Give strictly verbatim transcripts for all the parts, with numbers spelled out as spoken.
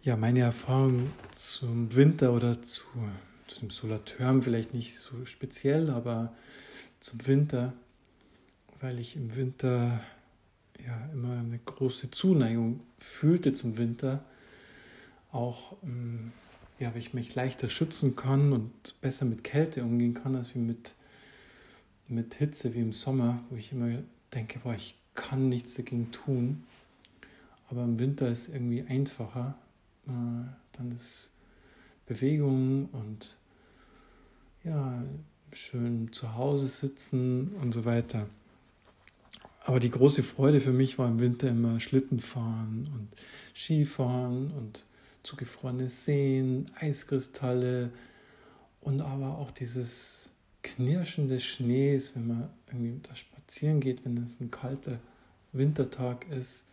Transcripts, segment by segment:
Ja, meine Erfahrung zum Winter oder zu, zu dem Solaterm vielleicht nicht so speziell, aber zum Winter, weil ich im Winter ja immer eine große Zuneigung fühlte zum Winter, auch ähm, ja, weil ich mich leichter schützen kann und besser mit Kälte umgehen kann, als wie mit, mit Hitze wie im Sommer, wo ich immer denke, boah, ich kann nichts dagegen tun. Aber im Winter ist es irgendwie einfacher. Äh, dann ist Bewegung und ja, schön zu Hause sitzen und so weiter. Aber die große Freude für mich war im Winter immer Schlittenfahren und Skifahren und zugefrorene Seen, Eiskristalle und aber auch dieses Knirschen des Schnees, wenn man irgendwie da spazieren geht, wenn es ein kalter Wintertag ist.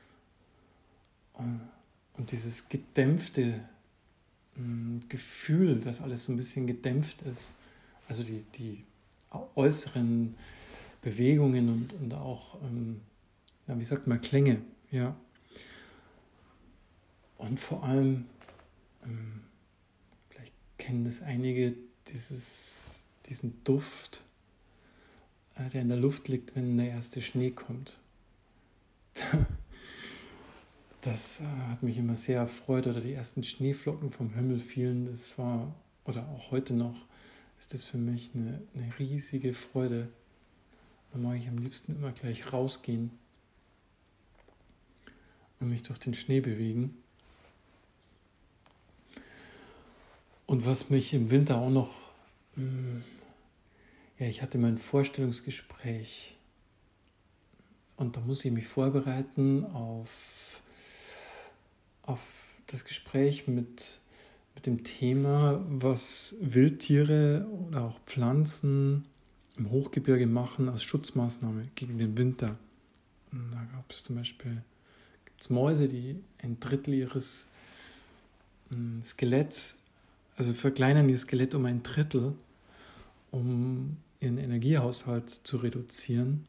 Und dieses gedämpfte mh, Gefühl, dass alles so ein bisschen gedämpft ist. Also die, die äußeren Bewegungen und, und auch, ähm, ja, wie sagt man, Klänge. Ja. Und vor allem, ähm, vielleicht kennen das einige, dieses, diesen Duft, äh, der in der Luft liegt, wenn der erste Schnee kommt. Das äh, hat mich immer sehr erfreut, oder die ersten Schneeflocken vom Himmel fielen. Das war, oder auch heute noch, ist das für mich eine, eine riesige Freude. Da mag ich am liebsten immer gleich rausgehen und mich durch den Schnee bewegen. Und was mich im Winter auch noch, mh, ja, ich hatte mein Vorstellungsgespräch und da muss ich mich vorbereiten auf, auf das Gespräch mit, mit dem Thema, was Wildtiere oder auch Pflanzen im Hochgebirge machen als Schutzmaßnahme gegen den Winter. Und da gab es zum Beispiel gibt's Mäuse, die ein Drittel ihres mh, Skeletts, also verkleinern ihr Skelett um ein Drittel, um ihren Energiehaushalt zu reduzieren.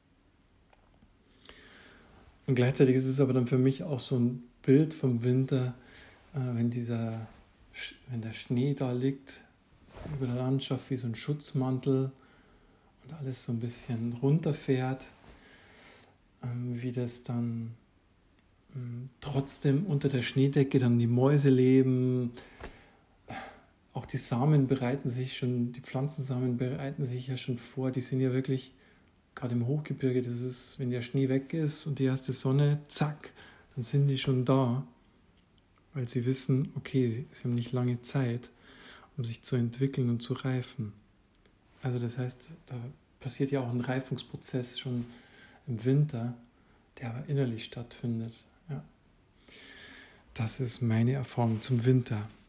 Und gleichzeitig ist es aber dann für mich auch so ein Bild vom Winter, äh, wenn, dieser, wenn der Schnee da liegt, über der Landschaft wie so ein Schutzmantel und alles so ein bisschen runterfährt, ähm, wie das dann ähm, trotzdem unter der Schneedecke dann die Mäuse leben. Auch die Samen bereiten sich schon, die Pflanzensamen bereiten sich ja schon vor, die sind ja wirklich, gerade im Hochgebirge, das ist, wenn der Schnee weg ist und die erste Sonne, zack, dann sind die schon da, weil sie wissen, okay, sie haben nicht lange Zeit, um sich zu entwickeln und zu reifen. Also das heißt, da passiert ja auch ein Reifungsprozess schon im Winter, der aber innerlich stattfindet. Ja. Das ist meine Erfahrung zum Winter.